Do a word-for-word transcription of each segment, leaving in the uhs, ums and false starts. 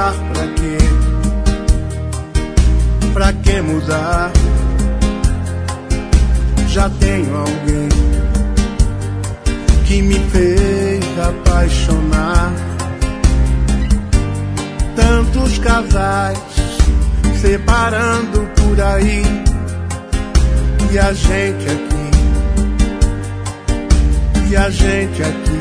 mudar pra quê? Pra que mudar? Já tenho alguém que me fez apaixonar. Tantos casais separando por aí, e a gente aqui, e a gente aqui.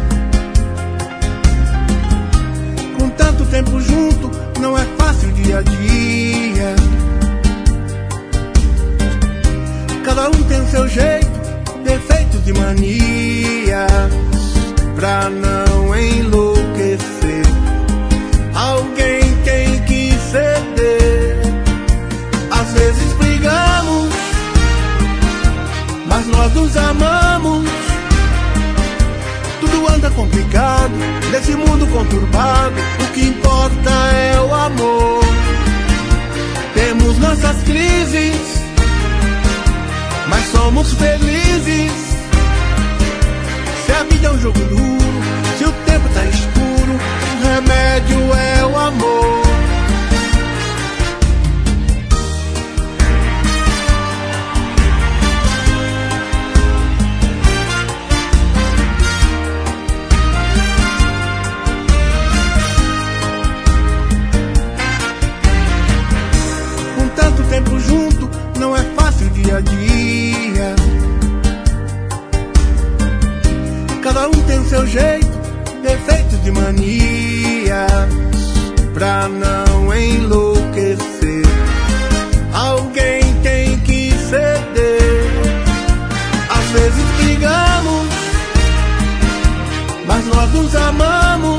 Com tanto tempo junto, não é fácil dia a dia. Cada um tem seu jeito, defeitos e manias. Pra não enlouquecer, alguém tem que ceder. Às vezes brigamos, mas nós nos amamos. Tudo anda complicado nesse mundo conturbado. O que importa é o amor. Temos nossas crises, mas somos felizes. Se a vida é um jogo duro, se o tempo tá escuro, o remédio é o amor. Com tanto tempo junto, não é fácil dia a dia. Cada um tem seu jeito, defeitos e manias. Pra não enlouquecer, alguém tem que ceder. Às vezes brigamos, mas nós nos amamos.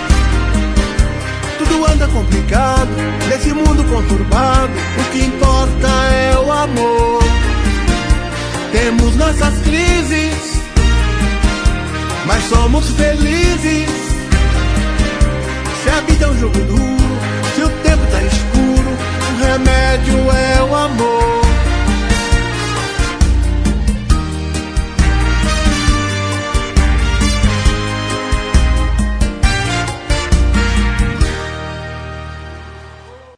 Tudo anda complicado nesse mundo conturbado. O que importa é o amor. Temos nossas crises, mas somos felizes. Se a vida é um jogo duro, se o tempo tá escuro, o remédio é o amor.